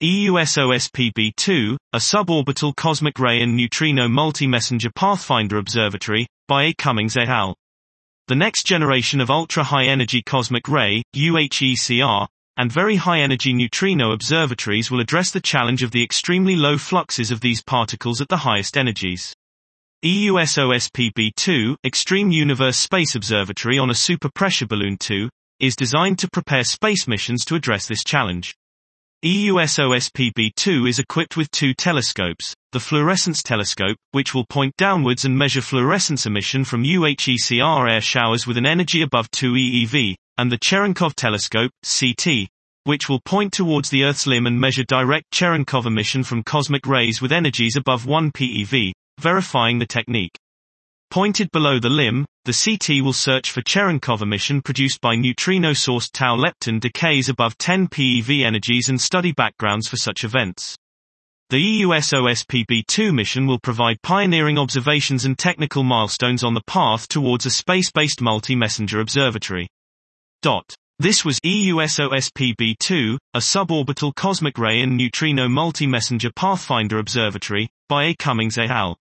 EUSOSPB2, a suborbital cosmic ray and neutrino multi-messenger pathfinder observatory, by A. Cummings et al. The next generation of ultra-high-energy cosmic ray, UHECR, and very high-energy neutrino observatories will address the challenge of the extremely low fluxes of these particles at the highest energies. EUSOSPB2, Extreme Universe Space Observatory on a Super-Pressure Balloon 2, is designed to prepare space missions to address this challenge. EUSOSPB2 is equipped with two telescopes, the Fluorescence Telescope, which will point downwards and measure fluorescence emission from UHECR air showers with an energy above 2 eV, and the Cherenkov Telescope, CT, which will point towards the Earth's limb and measure direct Cherenkov emission from cosmic rays with energies above 1 PeV, verifying the technique. Pointed below the limb, the CT will search for Cherenkov emission produced by neutrino-sourced tau lepton decays above 10 PeV energies and study backgrounds for such events. The EUSOSPB2 mission will provide pioneering observations and technical milestones on the path towards a space-based multi-messenger observatory. This was EUSOSPB2, a suborbital cosmic ray and neutrino multi-messenger pathfinder observatory, by A. Cummings et al.